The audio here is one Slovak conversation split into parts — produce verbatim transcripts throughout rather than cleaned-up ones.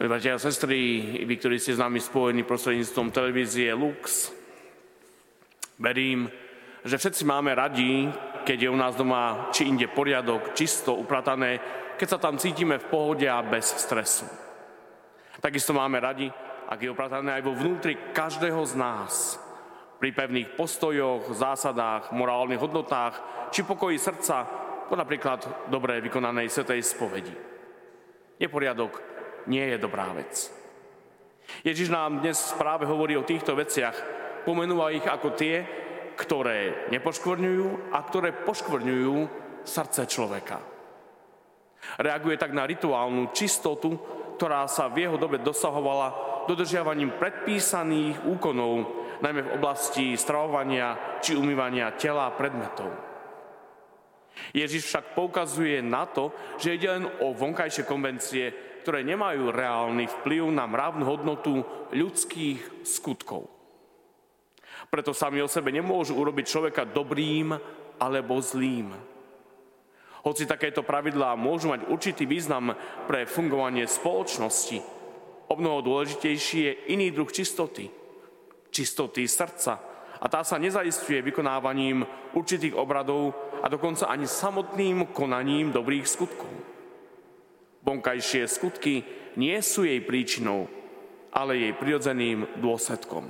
Bratia a sestry, vy, ktorí ste s nami spojení prostredníctvom televízie Lux, verím, že všetci máme radi, keď je u nás doma či inde poriadok, čisto, upratané, keď sa tam cítime v pohode a bez stresu. Takisto máme radi, ak je upratané aj vo vnútri každého z nás, pri pevných postojoch, zásadách, morálnych hodnotách či pokoji srdca, po napríklad dobre vykonanej svätej spovedi. Neporiadok nie je dobrá vec. Ježiš nám dnes práve hovorí o týchto veciach, pomenúva ich ako tie, ktoré nepoškvrňujú a ktoré poškvrňujú srdce človeka. Reaguje tak na rituálnu čistotu, ktorá sa v jeho dobe dosahovala dodržiavaním predpísaných úkonov, najmä v oblasti stravovania či umývania tela a predmetov. Ježiš však poukazuje na to, že ide len o vonkajšie konvencie, ktoré nemajú reálny vplyv na mravnú hodnotu ľudských skutkov. Preto sami o sebe nemôžu urobiť človeka dobrým alebo zlým. Hoci takéto pravidlá môžu mať určitý význam pre fungovanie spoločnosti, o mnoho dôležitejší je iný druh čistoty, čistoty srdca, a tá sa nezaisťuje vykonávaním určitých obradov a dokonca ani samotným konaním dobrých skutkov. Vonkajšie skutky nie sú jej príčinou, ale jej prirodzeným dôsledkom.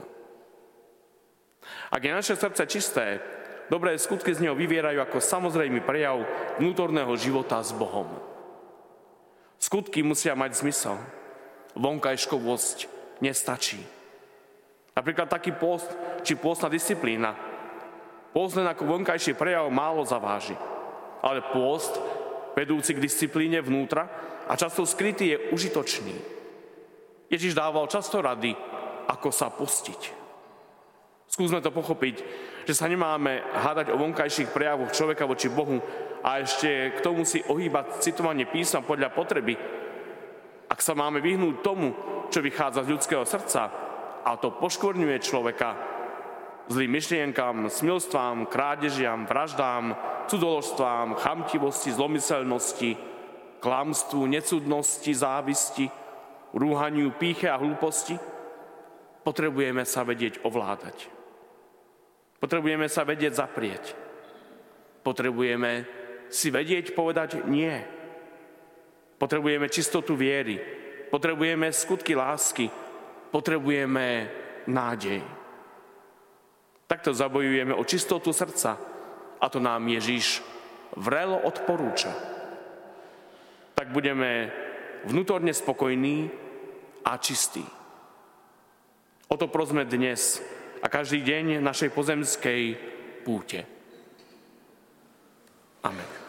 Ak je naše srdce čisté, dobré skutky z neho vyvierajú ako samozrejmý prejav vnútorného života s Bohom. Skutky musia mať zmysel. Vonkajškovosť nestačí. Napríklad taký pôst či pôstna disciplína. Pôst len ako vonkajší prejav málo zaváži. Ale pôst, vedúci k disciplíne vnútra a často skrytý, je užitočný. Ježiš dával často rady, ako sa postiť. Skúsme to pochopiť, že sa nemáme hádať o vonkajších prejavoch človeka voči Bohu a ešte k tomu si ohýbať citovanie písma podľa potreby. Ak sa máme vyhnúť tomu, čo vychádza z ľudského srdca, a to poškvrňuje človeka, zlým myšlienkam, smilstvám, krádežiam, vraždám, cudzoložstvám, chamtivosti, zlomyselnosti, klamstvu, necudnosti, závisti, rúhaniu, pýche a hlúposti, potrebujeme sa vedieť ovládať. Potrebujeme sa vedieť zaprieť. Potrebujeme si vedieť povedať nie. Potrebujeme čistotu viery. Potrebujeme skutky lásky. Potrebujeme nádej. Takto zabojujeme o čistotu srdca a to nám Ježiš vrelo odporúča. Tak budeme vnútorne spokojní a čistí. O to prosme dnes a každý deň našej pozemskej púte. Amen.